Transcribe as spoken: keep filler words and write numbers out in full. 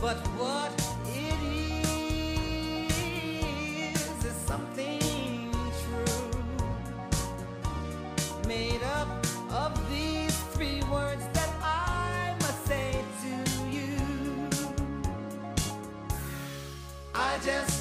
But what it is is something true, made up of these three words that I must say to you. I just